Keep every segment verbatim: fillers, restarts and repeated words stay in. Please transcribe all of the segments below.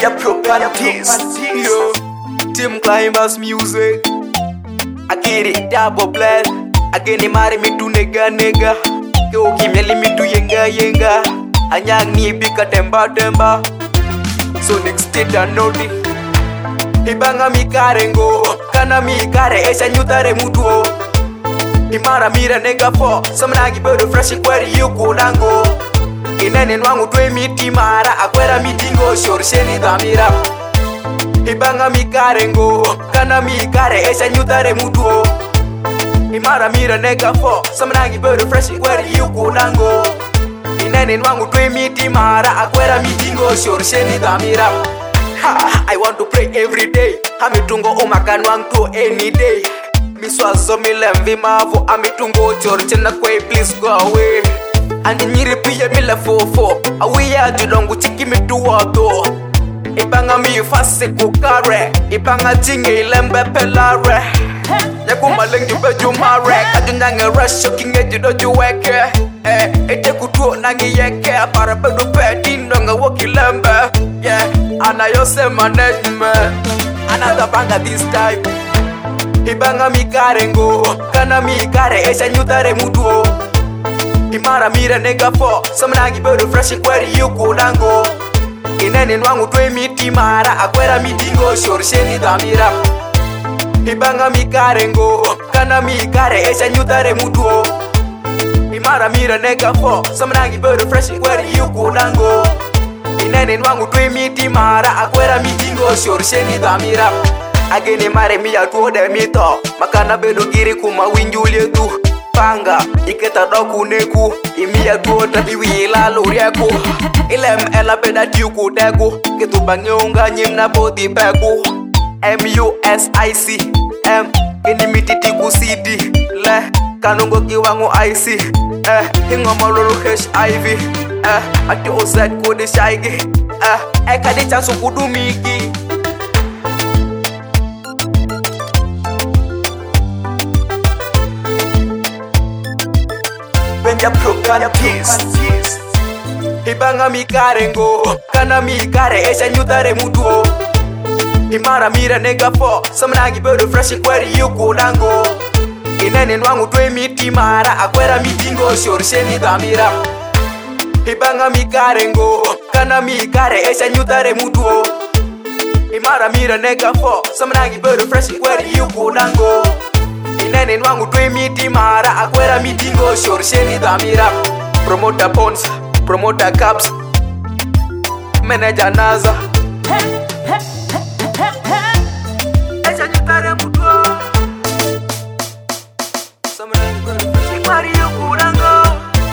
Benja properties. Yo, Team Climbers music. I get it double blast. Again, he marry me to nigga nigga. Yo, kimeli me to yenga yenga. Anyang ni bika temba temba. So next state I know it. Ibanga mi karengo, kana mi kare esha nyutare mutuo. Imara mira nega fo, samnagi bedo fresh kweri yuko dango. Inene nwangu twe miti mara, akwera mitingo shorsheni damira. Ibanga mi karengo, kana mi kare esha nyutare mutuo. Imara mira nega fo, samnagi bedo fresh kweri yuko dango. Inene nwangu twe miti mara, akwera mitingo shorsheni damira. I want to pray every day. Amitungo umakanwang to any day. Miswazo milemvi mavo. Amitungo chorchena kwe, please go away. Andi nyiri piya mila fofo. Awiya jidongu chiki mitu wato. Ibanga mi fasi kukare. Ibanga jingi ilembe pelare. Yaku malengi beju mare. Kajunyange rush kinge jido juweke. Eh, ete kutuo nangi yeke. Para bedu pedi nonga woki lembe. Yeah, anayose management. Another banga this time. Ibanga mi karengo, kana mi kare esha nyutare mutuo. Imara mira nega fo, samnagi bedo fresh kweri yuko dango. Inene nwangu twe miti mara, akwera mitingo shorsheni damira. Ibanga mi karengo, kana mi kare esha nyutare mutuo. Imara mira nega fo, samnagi bedo fresh kweri yuko dango. Inene nwangu twe miti mara, akwera mitingo shorsheni damira. Agene mare miya tuo de mito, makana bedo giri kuma winjulie tu. Panga, iketa doku neku, imiya tuo tabiwi ila luriaku. Ilem ela beda diuku degu, kitu bangi unga nyimna bodi beku. M U S I C M, kini mititi ku C D. Le, kanungo kiwangu I C. Eh, hingo malulu H I V. Eh, ati O Z kodi shaigi. Eh, eka di chansu kudumiki. Benja properties. Ibanga mi karengo, kana mi kare esha nyutare mutuo. Imara mira nega fo, samnagi bedo fresh kweri yuko dango. Inene nwangu twe miti mara, akwera mitingo shorsheni damira. Ibanga mi karengo, kana mi kare esha nyutare mutuo. Imara mira nega fo, samnagi bedo fresh kweri yuko dango. Inene nwangu twe miti mara, akwera mitingo shorsheni damira. Promoter Pons, Promoter Caps, Manager Naza. Esha nyutare mutuo. Samnagi bedo fresh kweri yuko dango.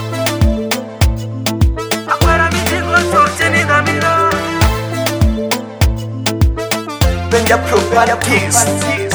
Akwera mitingo shorsheni damira. Benja properties.